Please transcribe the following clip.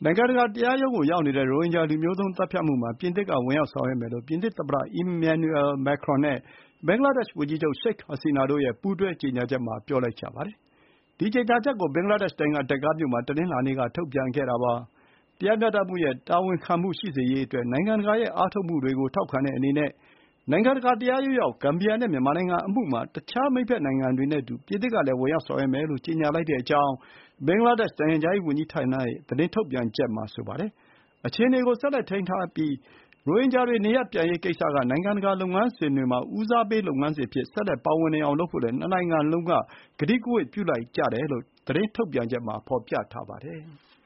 နိုင်ငံတကာတရားရုံးကိုရောက်နေတဲ့ ရိုဟင်ဂျာလူမျိုးသုဉ်းသတ်ဖြတ်မှုမှာ ပြင်သစ်ကဝင်ရောက်ဆောင်ရွက်မယ်လို့ ပြင်သစ်သမ္မတ Emmanuel Macron နဲ့ ဘင်္ဂလားဒေ့ရှ်ဝန်ကြီးချုပ် ရှိတ်ဟာစီနာတို့ရဲ့ ပူးတွဲကြေညာချက်မှာ ပြောလိုက်ကြပါတယ်။ ဒီကြေညာချက်ကို ဘင်္ဂလားဒေ့ရှ်နိုင်ငံ ဒက္ကားမြို့မှာ တနင်္လာနေ့က ထုတ်ပြန်ခဲ့တာပါ။ တရားမျှတမှုနဲ့ တာဝန်ခံမှုရှိစေရေးအတွက် နိုင်ငံတကာရဲ့အားထုတ်မှုတွေကို ထောက်ခံတဲ့အနေနဲ့ နိုင်ငံတကာတရားရုံးရောက် ဂမ်ဘီယာနဲ့ မြန်မာနိုင်ငံအမှုမှာ တခြားမိတ်ဘက်နိုင်ငံတွေနဲ့အတူ ပြင်သစ်ကလည်း ဝင်ရောက်ဆောင်ရွက်မယ်လို့ ကြေညာလိုက်ကြောင်း ဘင်္ဂလားဒေ့ရှ် နိုင်ငံခြားရေးဝန်ကြီးဌာနရဲ့ သတင်းထုတ်ပြန်ချက်မှာ ဆိုပါတယ်။ အခြေအနေကို ဆက်လက်ထိန်းထားပြီး ရိုဟင်ဂျာတွေ နေရပ်ပြန်ရေးကိစ္စက နိုင်ငံတကာလုပ်ငန်းစဉ်တွေမှာ ဦးစားပေးလုပ်ငန်းစဉ်အဖြစ် ဆက်လက်ပါဝင်နေအောင်လုပ်ဖို့လည်း နှစ်နိုင်ငံလုံးက ကတိကဝတ်ပြုလိုက်ကြတယ်လို့ သတင်းထုတ်ပြန်ချက်မှာ ဖော်ပြထားပါတယ်။